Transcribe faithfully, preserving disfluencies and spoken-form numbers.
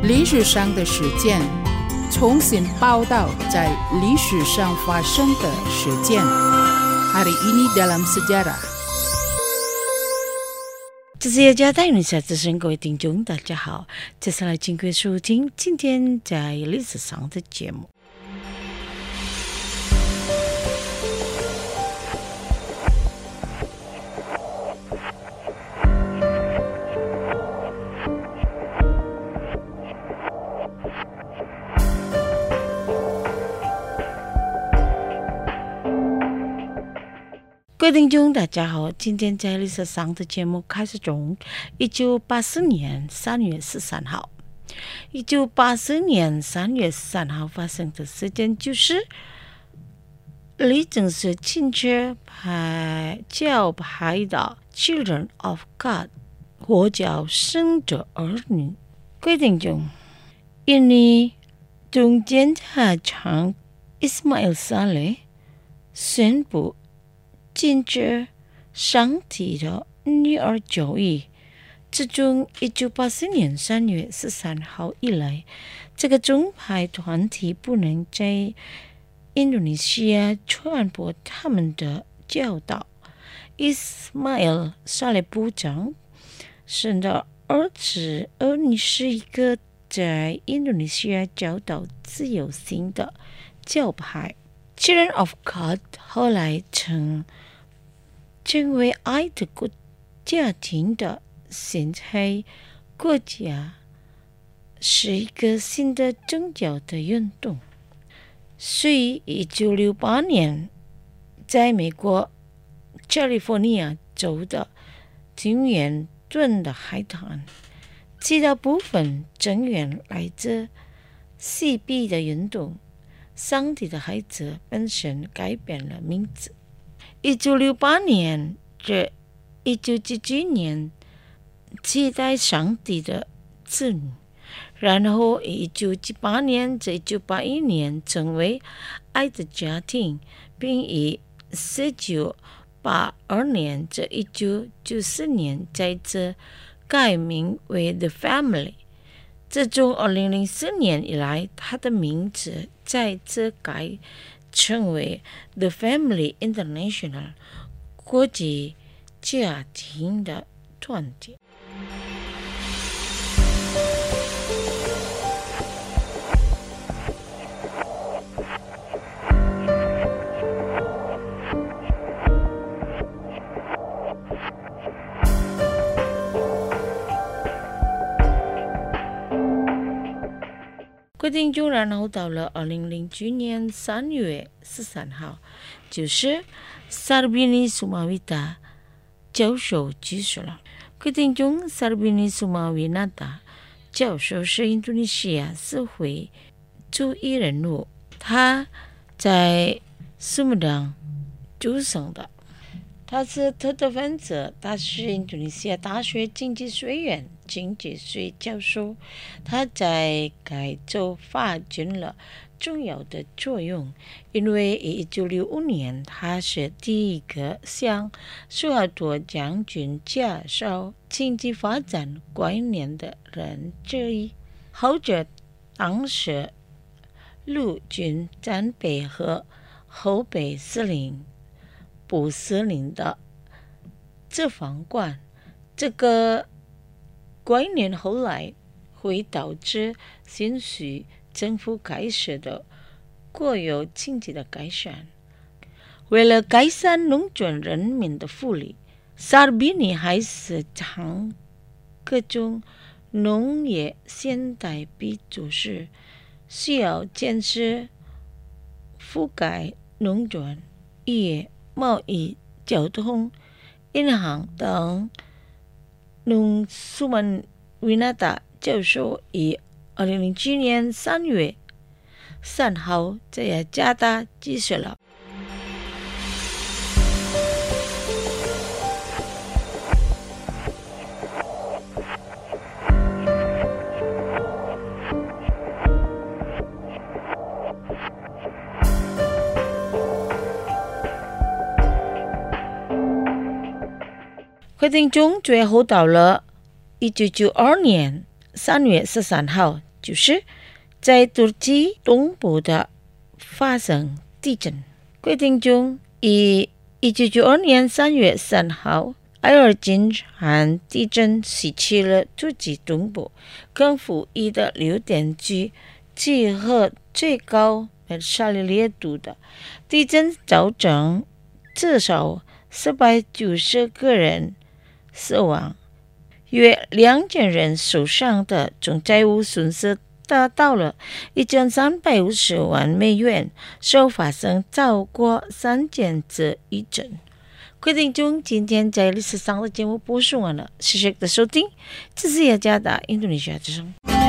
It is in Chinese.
历史上的事件，重新报道在历史上发生的事件。Hari ini dalam sejarah。 这是雅加大语小资深各位听众，大家好，接下来请各位收听今天在历史上的节目。各位听众大家好，今天在历史上的节目开始从一九八四年三月十三号。一九八四年三月十三号发生的事件就是李正是亲自派教派的 Children of God 或叫神的儿女。各位听众，印尼中间大长 Ismail Saleh 宣布禁止上帝的女儿教育。自从一九八四年三月十三号以来，这个宗派团体不能在印度尼西亚传播他们的教导。Ismail Saleh部长生的儿子，而你是一个在印度尼西亚教导自由性的教派。Children of God 后来曾成为爱的国家庭的现在国家是一个新的宗教的运动。所以一九六八年在美国加利福尼亚州的金元顿的海滩，极大部分成员来自 C B 的运动，上帝的孩子本身改变了名字。一九六八年至一九七九年期待上帝的子女，然后一九七八年至一九八一年成为爱的家庭，并以一九八二年至一九九四年再次改名为 The Family。 自从二零零四年以来，他的名字再次改成为 The Family International 国际家庭的团体。各位听众，然后到了二零零九年三月十三号，就是萨尔比尼苏马维达教授去世了。各位听众，萨尔比尼苏马维纳达教授是印度尼西亚社会主义人物，他在苏姆当出生的。他是特德芬泽大学印度尼西亚大学经济学院经济学教授，他在该州发挥了重要的作用，因为一九六五年他是第一个向苏哈托将军介绍经济发展观念的人之一。后者当时陆军战备和后备司令部司令的指挥官，这个观念后来会导致新许政府开始的国有经济的改善。为了改善农村人民的福利，萨尔比尼还是将各种农业现代化措施，需要建设覆盖农村、业、贸易、交通、银行等。农苏曼维纳达教授于二零零七年三月三号在雅加达去世了。会听中最后到了一九九二年三月十三号， 就是在土耳其东部的发生地震。各位听众，以一九九二年三月三号，埃尔金和地震袭击了土耳其东部，更负一的六点几，几乎最高的沙利烈度的地震，造成至少四百九十个人死亡，约两千人受伤的总债务损失达到了一千三百五十万美元，首发生超过三千次余震。各位听众，今天在历史上的节目播送完了，谢谢你的收听，这是雅加达印度尼西亚之声。